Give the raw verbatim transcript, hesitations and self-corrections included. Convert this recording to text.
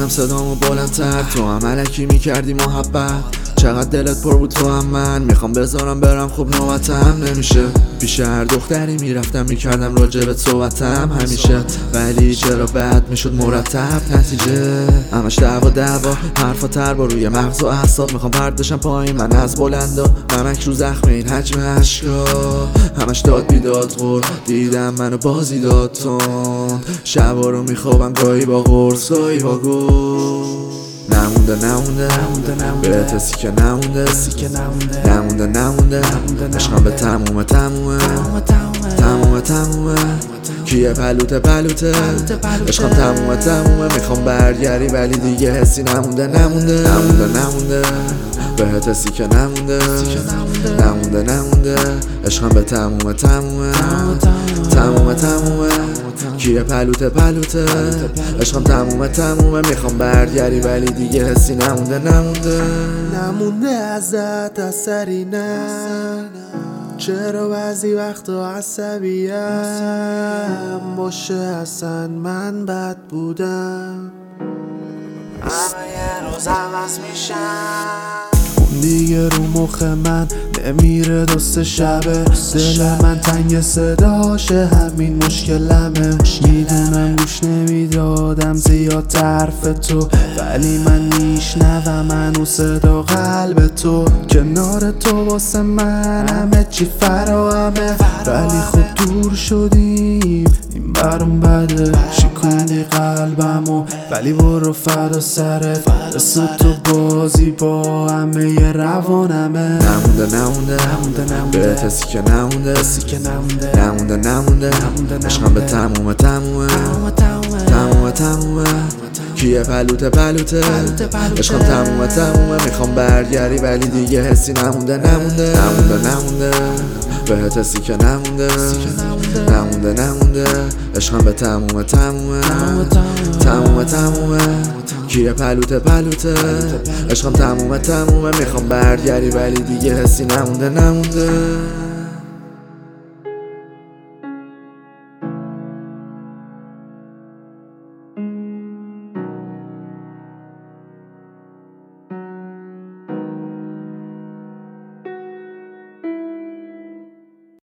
صدامو بلندتر، تو هم علکی میکردی محبت. چقدر دلت پر بود تو هم من، میخوام بذارم برم خوب نوبتم نمیشه. پیش هر دختری میرفتم میکردم راجبت صحبتم همیشه، ولی چرا بد میشد مرتب نتیجه. همش دعوا دعوا حرفا تر با روی مغز و اعصاب، میخوام پرد بشم پایین من از بلندا. نمک رو زخم این حجم اشکا، همش داد بیداد غور، دیدم منو بازی داد تون. شبا رو میخوابم گاهی با قرص گاهی با گل. نمونده نمونده به تسی که نمونده نمونده نمونده عشقم به تمومه تمومه تمومه تمومه کیه پلوته پلوته عشقم تمومه تمومه. میخوام برگری ولی دیگه حسی نمونده نمونده نمونده نمونده به تسی که نمونده نمونده نمونده عشقم به تمومه تمومه تمومه تمومه کیه پلوته پلوته عشقم تمومه تمومه. میخوام برگری ولی دیگه حسی نمونده نمونده نمونده ازت اثری نه، چرا بعضی وقتا عصبیم باشه اصلا من بد بودم، همه یه روز عوض میشن. اون دیگه رو مخ من نمیره دوست شبه، دل من تنگ صداشه همین مشکلمه. میدونم گوش نمیدادم زیاد طرف تو، ولی من میشنوم منو صدا قلب تو. کنار تو واسه من همه چی فراهمه، ولی خود دور شدیم این برام بده. شکونی قلبمو ولی برو فردا سرت، دست تو بازی با همه ی روانمه. نمونده نمونده به تسی که نمونده نمونده نمونده عشقم به تمومه تمومه تمومه تمومه کیه پلوته پلوته عشقم تمومه تمومه. میخوام برگری ولی دیگه حسی نمونده نمونده نمونده نمونده به تسی که نمونده نمونده نمونده عشقم به تمومه تمومه تمومه تمومه کیه پلوته پلوته عشقم تمومه تمومه. میخوام برگری ولی دیگه حسی نمونده نمونده